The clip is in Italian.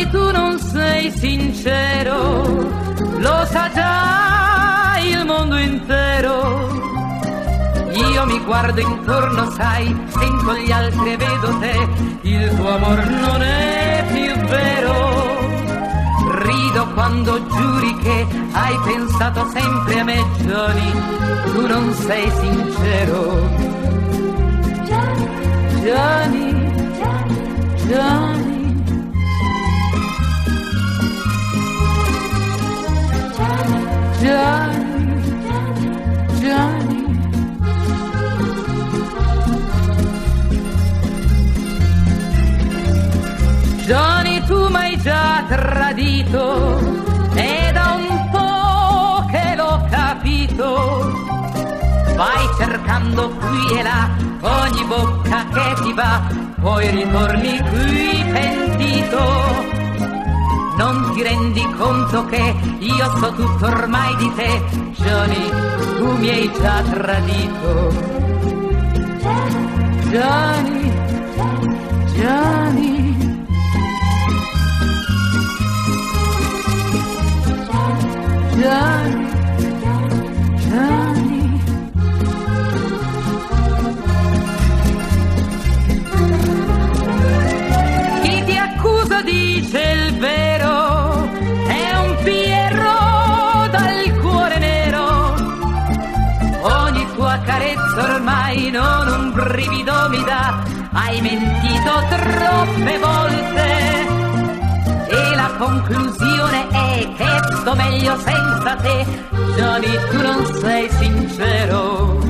tu non sei sincero, lo sa già il mondo intero. Io mi guardo intorno, sai, sento gli altri e vedo te, il tuo amor non è più vero. Rido quando giuri che hai pensato sempre a me, Johnny, tu non sei sincero. Johnny, Johnny. Johnny, Johnny. Johnny, tu m'hai già tradito, è da un po' che l'ho capito. Vai cercando qui e là ogni bocca che ti va, poi ritorni qui pentito. Non ti rendi conto che io so tutto ormai di te, Johnny, tu mi hai già tradito. Johnny, Johnny. Johnny, Johnny. Chi ti accusa dice il vero, è un Pierro dal cuore nero. Ogni tua carezza ormai non un brivido mi dà, hai mentito troppe volte. E la conclusione è che sto meglio senza te, Johnny, tu non sei sincero.